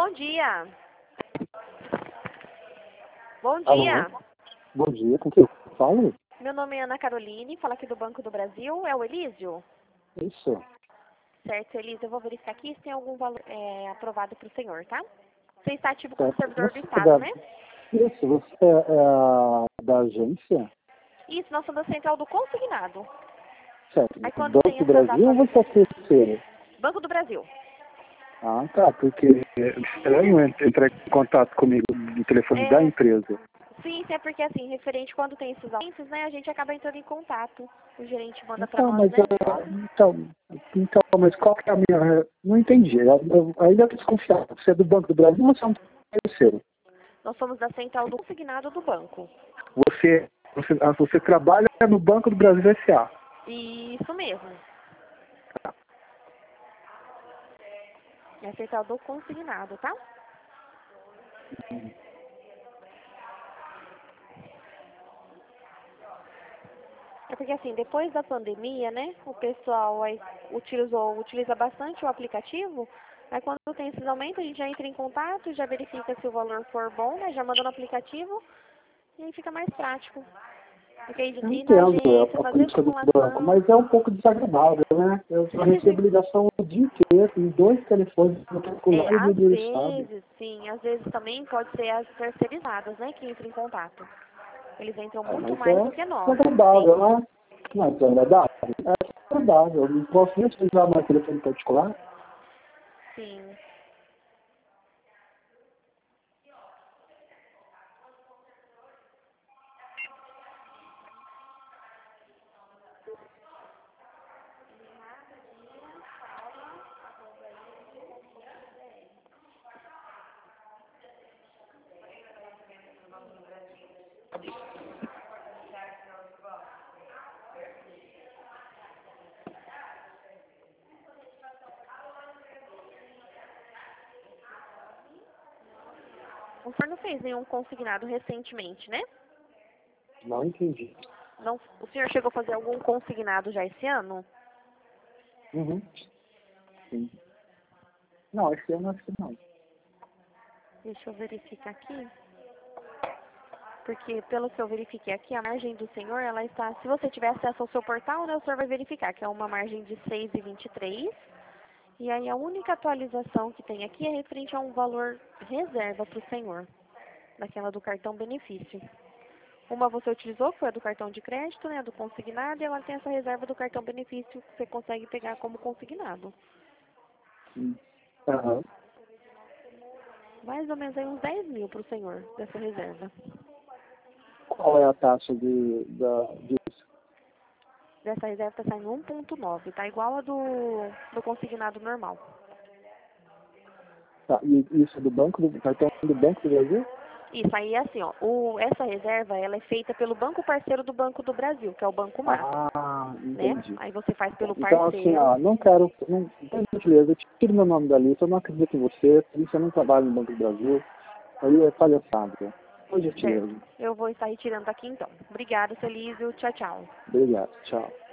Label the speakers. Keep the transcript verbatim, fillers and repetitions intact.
Speaker 1: Bom dia. Bom
Speaker 2: Alô?
Speaker 1: dia.
Speaker 2: Bom dia, com quem eu falo?
Speaker 1: Meu nome é Ana Caroline, falo aqui do Banco do Brasil. É o Elísio?
Speaker 2: Isso.
Speaker 1: Certo, Elísio, eu vou verificar aqui se tem algum valor é, aprovado para o senhor, tá? Você está ativo como
Speaker 2: Certo.
Speaker 1: servidor do
Speaker 2: Você é
Speaker 1: Estado,
Speaker 2: da...
Speaker 1: né?
Speaker 2: Isso, você é, é a da agência?
Speaker 1: Isso, nós somos da central do consignado.
Speaker 2: Certo.
Speaker 1: Aí
Speaker 2: Do
Speaker 1: quando tem
Speaker 2: Banco do
Speaker 1: essas
Speaker 2: Brasil ou você é
Speaker 1: atualizações...
Speaker 2: terceiro?
Speaker 1: Banco do Brasil.
Speaker 2: Ah, tá, porque é estranho entrar em contato comigo no telefone da
Speaker 1: É,
Speaker 2: empresa.
Speaker 1: sim, é porque assim, referente quando tem esses aumentos, né, a gente acaba entrando em contato. O gerente manda para
Speaker 2: Então,
Speaker 1: nós,
Speaker 2: mas,
Speaker 1: né?
Speaker 2: ah, então, então, mas qual que é a minha... Não entendi. Eu, eu ainda estou desconfiado. Você é do Banco do Brasil ou você é um terceiro?
Speaker 1: Nós somos da central do consignado do banco.
Speaker 2: Você, você, ah, você trabalha no Banco do Brasil S A.
Speaker 1: Isso mesmo. É a central do consignado, tá? É porque assim, depois da pandemia, né, o pessoal aí utilizou, utiliza bastante o aplicativo. Aí quando tem esses aumentos, a gente já entra em contato, já verifica se o valor for bom, né, já manda no aplicativo e aí fica mais prático. Porque aí
Speaker 2: Eu
Speaker 1: ir na
Speaker 2: entendo
Speaker 1: agência,
Speaker 2: a
Speaker 1: fazer
Speaker 2: política do banco,
Speaker 1: simulação.
Speaker 2: mas é um pouco desagradável, né? Eu já recebo ligação o dia inteiro, em dois telefones
Speaker 1: É,
Speaker 2: particulares
Speaker 1: às
Speaker 2: do Estado.
Speaker 1: vezes, sim, às vezes também pode ser as terceirizadas, né, que entram em contato. Eles entram
Speaker 2: É,
Speaker 1: muito
Speaker 2: mas
Speaker 1: mais do
Speaker 2: é
Speaker 1: que nós,
Speaker 2: desagradável,
Speaker 1: sim.
Speaker 2: né? Não é desagradável? É desagradável. Eu não posso nem utilizar meu telefone particular.
Speaker 1: Sim. O senhor não fez nenhum consignado recentemente, né?
Speaker 2: Não entendi.
Speaker 1: Não, o senhor chegou a fazer algum consignado já esse ano?
Speaker 2: Uhum. Sim. Não, esse ano acho que não.
Speaker 1: Deixa eu verificar aqui. Porque pelo que eu verifiquei aqui, a margem do senhor, ela está... Se você tiver acesso ao seu portal, né, o senhor vai verificar que é uma margem de seis vírgula vinte e três. E aí a única atualização que tem aqui é referente a um valor reserva para o senhor, daquela do cartão benefício. Uma você utilizou, que foi a do cartão de crédito, né, do consignado, e ela tem essa reserva do cartão benefício que você consegue pegar como consignado.
Speaker 2: Hum. Aham.
Speaker 1: Mais ou menos aí uns dez mil para o senhor, dessa reserva.
Speaker 2: Qual é a taxa de, da, disso?
Speaker 1: Dessa reserva está saindo um vírgula nove, tá igual a do, do consignado normal.
Speaker 2: Tá, e isso é do banco, do cartão do Banco do Brasil?
Speaker 1: Isso aí é assim, ó, o, essa reserva, ela é feita pelo banco parceiro do Banco do Brasil, que é o Banco Master,
Speaker 2: Ah,
Speaker 1: né?
Speaker 2: entendi.
Speaker 1: Aí você faz
Speaker 2: Bom,
Speaker 1: pelo
Speaker 2: então, assim,
Speaker 1: parceiro.
Speaker 2: ó, não quero, não, por gentileza, tire meu nome da lista, eu não acredito em você, por isso eu não trabalho no Banco do Brasil, aí é palhaçada, por
Speaker 1: Certo.
Speaker 2: gentileza.
Speaker 1: Eu vou estar retirando aqui então. Obrigada, Celísio. Tchau, tchau.
Speaker 2: Obrigado, tchau.